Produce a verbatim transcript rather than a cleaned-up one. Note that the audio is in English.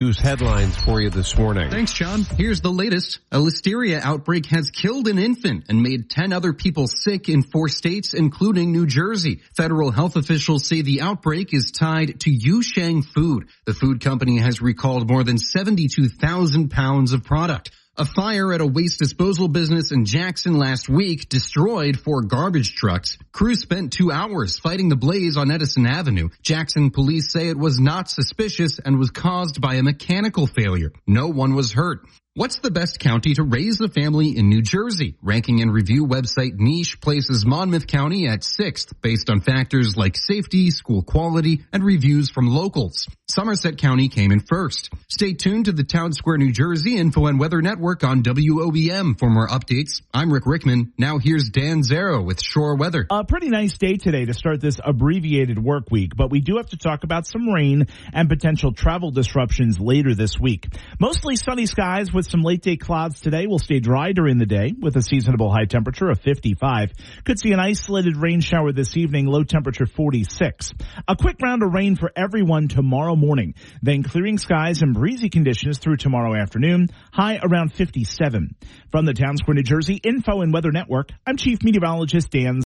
News headlines for you this morning. Thanks, John. Here's the latest. A listeria outbreak has killed an infant and made ten other people sick in four states, including New Jersey. Federal health officials say the outbreak is tied to Yusheng Food. The food company has recalled more than seventy-two thousand pounds of product. A fire at a waste disposal business in Jackson last week destroyed four garbage trucks. Crews spent two hours fighting the blaze on Edison Avenue. Jackson police say it was not suspicious and was caused by a mechanical failure. No one was hurt. What's the best county to raise a family in New Jersey? Ranking and review website Niche places Monmouth County at sixth based on factors like safety, school quality, and reviews from locals. Somerset County came in first. Stay tuned to the Town Square, New Jersey Info and Weather Network on W O B M for more updates. I'm Rick Rickman. Now here's Dan Zero with Shore Weather. A pretty nice day today to start this abbreviated work week, but we do have to talk about some rain and potential travel disruptions later this week. Mostly sunny skies with some late day clouds today. Will stay dry during the day with a seasonable high temperature of fifty-five. Could see an isolated rain shower this evening, low temperature forty-six. A quick round of rain for everyone tomorrow morning. Then clearing skies and breezy conditions through tomorrow afternoon, high around fifty-seven. From the Town Square, New Jersey Info and Weather Network, I'm Chief Meteorologist Dan